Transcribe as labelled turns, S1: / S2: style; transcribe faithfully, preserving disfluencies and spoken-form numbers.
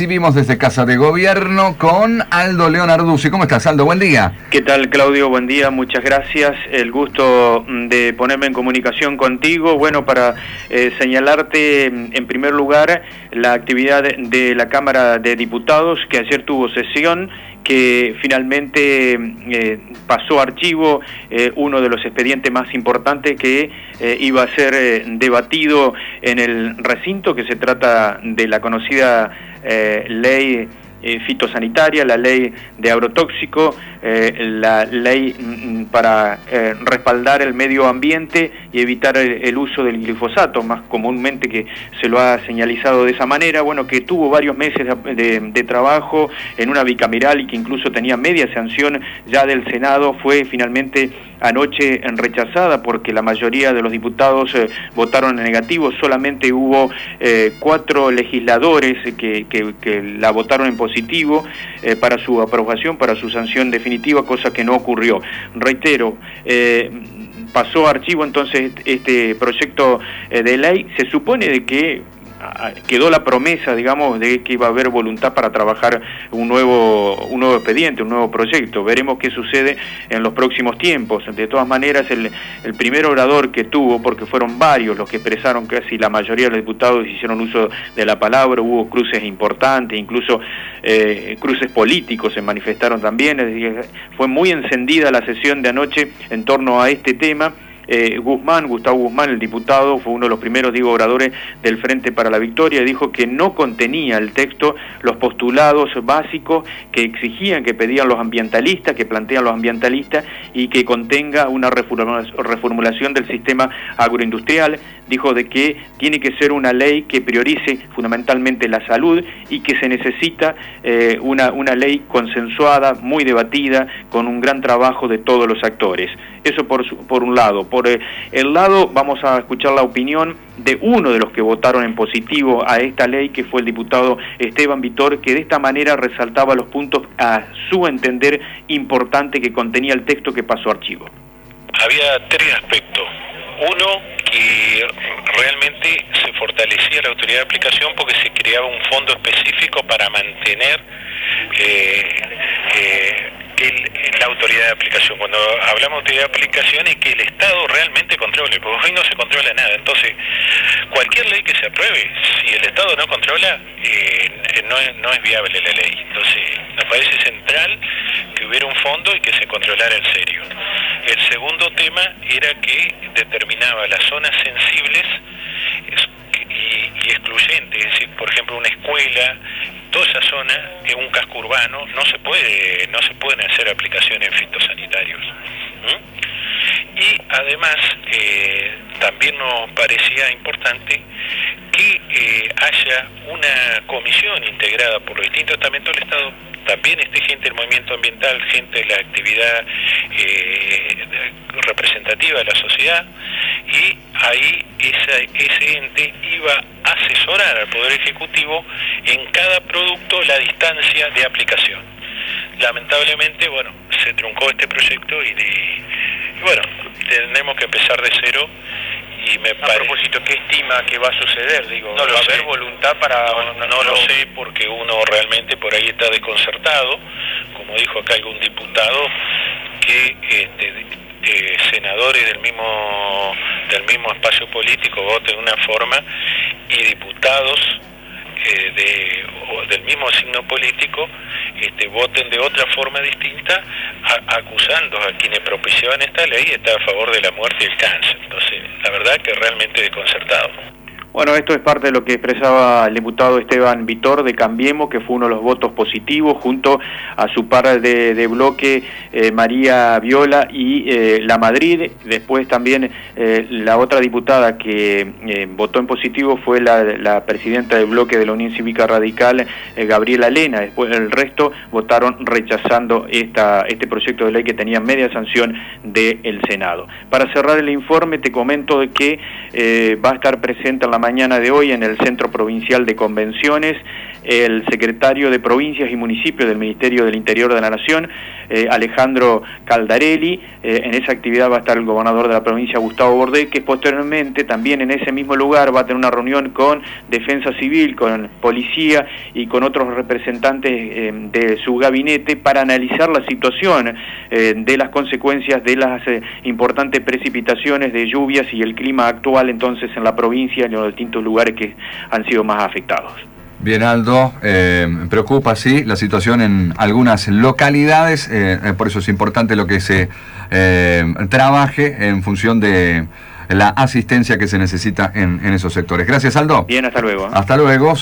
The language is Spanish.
S1: recibimos desde Casa de Gobierno con Aldo Leonarduzzi. ¿Cómo estás, Aldo? Buen día.
S2: ¿Qué tal, Claudio? Buen día, muchas gracias. El gusto de ponerme en comunicación contigo. Bueno, para eh, señalarte en primer lugar la actividad de, de la Cámara de Diputados, que ayer tuvo sesión, que finalmente eh, pasó a archivo eh, uno de los expedientes más importantes que eh, iba a ser eh, debatido en el recinto, que se trata de la conocida eh, ley eh, fitosanitaria, la ley de agrotóxico, eh, la ley mm, para eh, respaldar el medio ambiente y evitar el, el uso del glifosato, más comúnmente que se lo ha señalizado de esa manera. Bueno, que tuvo varios meses de, de, de trabajo en una bicameral y que incluso tenía media sanción ya del Senado, fue finalmente anoche rechazada porque la mayoría de los diputados eh, votaron en negativo. Solamente hubo eh, cuatro legisladores que, que, que la votaron en positivo eh, para su aprobación, para su sanción definitiva, cosa que no ocurrió. Reitero, eh, pasó a archivo entonces este proyecto eh, de ley. Se supone de que quedó la promesa, digamos, de que iba a haber voluntad para trabajar un nuevo un nuevo expediente, un nuevo proyecto. Veremos qué sucede en los próximos tiempos. De todas maneras, el, el primer orador que tuvo, porque fueron varios los que expresaron, casi la mayoría de los diputados hicieron uso de la palabra, hubo cruces importantes, incluso eh, cruces políticos se manifestaron también. Es decir, fue muy encendida la sesión de anoche en torno a este tema. Eh, Guzmán, Gustavo Guzmán, el diputado, fue uno de los primeros, digo, oradores del Frente para la Victoria, dijo que no contenía el texto los postulados básicos que exigían, que pedían los ambientalistas, que plantean los ambientalistas, y que contenga una reformulación del sistema agroindustrial. Dijo de que tiene que ser una ley que priorice fundamentalmente la salud y que se necesita eh, una, una ley consensuada, muy debatida, con un gran trabajo de todos los actores. Eso por, por un lado. Por eh, el lado, vamos a escuchar la opinión de uno de los que votaron en positivo a esta ley, que fue el diputado Esteban Vitor, que de esta manera resaltaba los puntos, a su entender, importantes que contenía el texto que pasó a archivo.
S3: Había tres aspectos. Uno, que realmente se fortalecía la autoridad de aplicación porque se creaba un fondo específico para mantener eh, eh, el, la autoridad de aplicación. Cuando hablamos de autoridad de aplicación es que el Estado realmente controle, porque hoy no se controla nada. Entonces, cualquier ley que se apruebe, si el Estado no controla, eh, no, es, no es viable la ley. Entonces, nos parece central que hubiera un fondo y que se controlara en serio. El segundo tema era que determinaba las zonas sensibles y, y excluyentes, es decir, por ejemplo, una escuela, toda esa zona, en un casco urbano, no se puede, no se pueden hacer aplicaciones fitosanitarios. ¿Mm? Y además, eh, también nos parecía importante que eh, haya una comisión integrada por los distintos estamentos del Estado, también esté gente del movimiento ambiental, gente de la actividad eh, representativa de la sociedad, y ahí esa, ese ente iba a asesorar al Poder Ejecutivo en cada producto la distancia de aplicación. Lamentablemente, bueno, se truncó este proyecto y, de, y bueno, tenemos que empezar de cero. Y me a propósito, ¿qué estima que va a suceder? Digo, no lo ¿va a haber voluntad para...? No, no, no lo sé, porque uno realmente por ahí está desconcertado, como dijo acá algún diputado, que este, eh, senadores del mismo del mismo espacio político voten de una forma y diputados eh, de, o del mismo signo político este, voten de otra forma distinta, a, acusando a quienes propiciaban esta ley está a favor de la muerte y el cáncer. Entonces, la verdad que realmente desconcertado.
S2: Bueno, esto es parte de lo que expresaba el diputado Esteban Vitor de Cambiemos, que fue uno de los votos positivos, junto a su par de, de bloque, eh, María Viola y eh, La Madrid. Después también eh, la otra diputada que eh, votó en positivo fue la, la presidenta del bloque de la Unión Cívica Radical, eh, Gabriela Lena. Después el resto votaron rechazando esta, este proyecto de ley que tenía media sanción del Senado. Para cerrar el informe, te comento de que eh, va a estar presente en la mañana de hoy en el Centro Provincial de Convenciones el secretario de Provincias y Municipios del Ministerio del Interior de la Nación, eh, Alejandro Caldarelli. Eh, en esa actividad va a estar el gobernador de la provincia, Gustavo Bordé, que posteriormente también en ese mismo lugar va a tener una reunión con Defensa Civil, con Policía y con otros representantes eh, de su gabinete para analizar la situación eh, de las consecuencias de las eh, importantes precipitaciones de lluvias y el clima actual entonces en la provincia y en los distintos lugares que han sido más afectados.
S1: Bien, Aldo, eh, preocupa, sí, la situación en algunas localidades, eh, por eso es importante lo que se eh, trabaje en función de la asistencia que se necesita en, en esos sectores. Gracias, Aldo.
S2: Bien, hasta luego.
S1: Hasta luego.